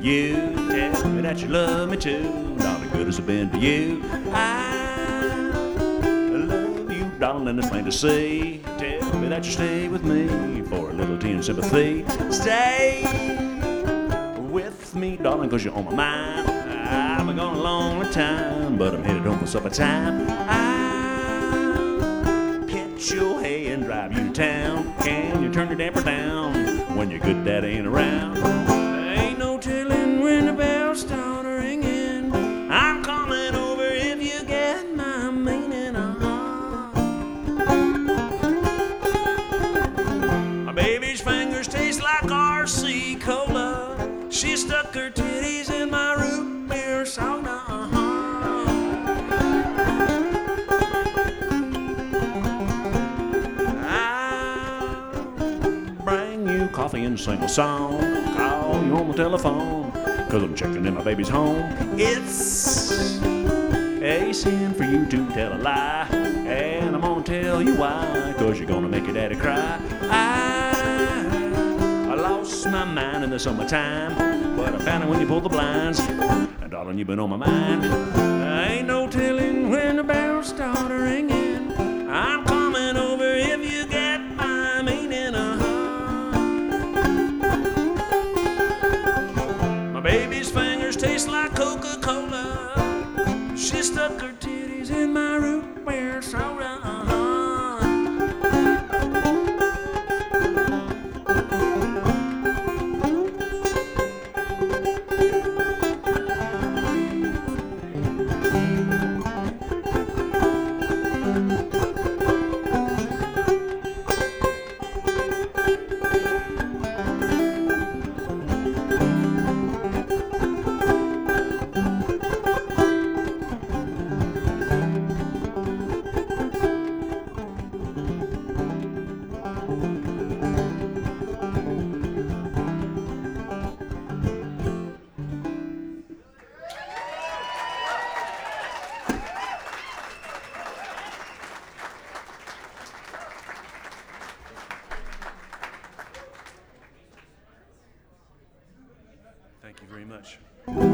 you. Tell me that you love me too. Darling, good as I've been to you. I love you, darling, it's plain to see. Tell me that you stay with me for a little tea and sympathy. Stay with me, darling, cause you're on my mind. I've been gone a long time, but I'm headed home for supper time. I'll catch your hay and drive you to town. Can you turn your damper down when your good daddy ain't around? There ain't no telling when the bells start ringing. I'm coming over if you get my meaning. My baby's fingers taste like RC Cola. She stuck her titties in my root beer soda. I'll bring you coffee and sing a song. Call you on the telephone, cause I'm checking in my baby's home. It's a sin for you to tell a lie, and I'm gonna tell you why, cause you're gonna make your daddy cry. I lost my mind in the summertime, but I found it when you pulled the blinds. And darling, you've been on my mind. Ain't no telling when the bells start ringing. I'm coming over if you get my meaning. My baby's fingers taste like Coca-Cola. She stuck her titties in my root beer soda. Thank you very much.